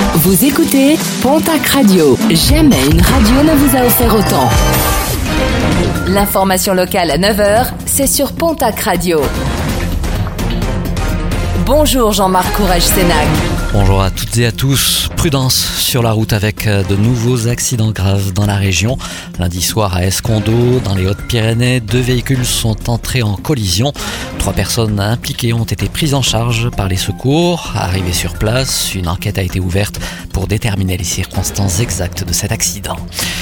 Vous écoutez Pontac Radio. Jamais une radio ne vous a offert autant. L'information locale à 9h, c'est sur Pontac Radio. Bonjour Jean-Marc Courage-Sénac. Bonjour à toutes et à tous. Prudence sur la route avec de nouveaux accidents graves dans la région. Lundi soir à Escondeau, dans les Hautes-Pyrénées, 2 véhicules sont entrés en collision. 3 personnes impliquées ont été prises en charge par les secours. Arrivées sur place, une enquête a été ouverte pour déterminer les circonstances exactes de cet accident.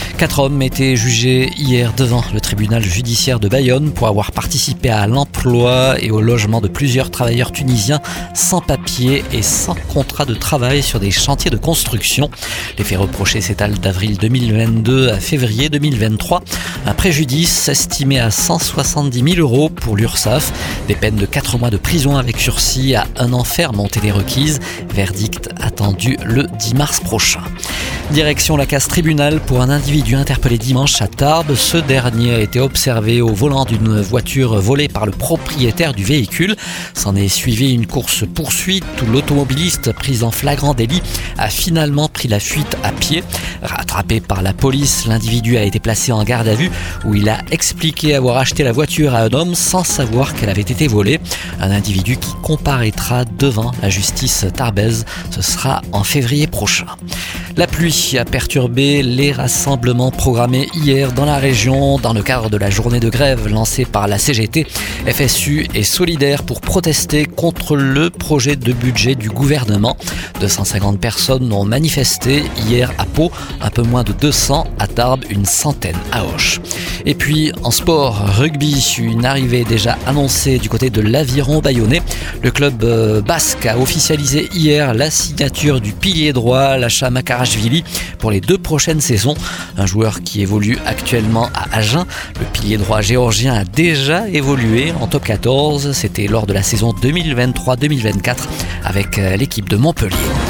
4 hommes étaient jugés hier devant le tribunal judiciaire de Bayonne pour avoir participé à l'emploi et au logement de plusieurs travailleurs tunisiens sans papier et sans contrat de travail sur des chantiers de construction. Les faits reprochés s'étalent d'avril 2022 à février 2023. Un préjudice estimé à 170 000 € pour l'URSSAF. Des peines de 4 mois de prison avec sursis à 1 an ferme ont été requises. Verdict attendu le 10 mars prochain. Direction la case tribunal pour un individu interpellé dimanche à Tarbes. Ce dernier a été observé au volant d'une voiture volée par le propriétaire du véhicule. S'en est suivi une course-poursuite où l'automobiliste pris en flagrant délit a finalement pris la fuite à pied. Rattrapé par la police, l'individu a été placé en garde à vue où il a expliqué avoir acheté la voiture à un homme sans savoir qu'elle avait été volée. Un individu qui comparaîtra devant la justice tarbaise. Ce sera en février prochain. La pluie a perturbé les rassemblements programmés hier dans la région dans le cadre de la journée de grève lancée par la CGT. FSU et Solidaire pour protester contre le projet de budget du gouvernement. 250 personnes ont manifesté hier à Pau, un peu moins de 200 à Tarbes, une centaine à Auch. Et puis en sport, rugby, une arrivée déjà annoncée du côté de l'Aviron bayonnais. Le club basque a officialisé hier la signature du pilier droit, Lacha Makarashvili, pour les 2 prochaines saisons. Un joueur qui évolue actuellement à Agen. Le pilier droit géorgien a déjà évolué en top 14. C'était lors de la saison 2023-2024 avec l'équipe de Montpellier.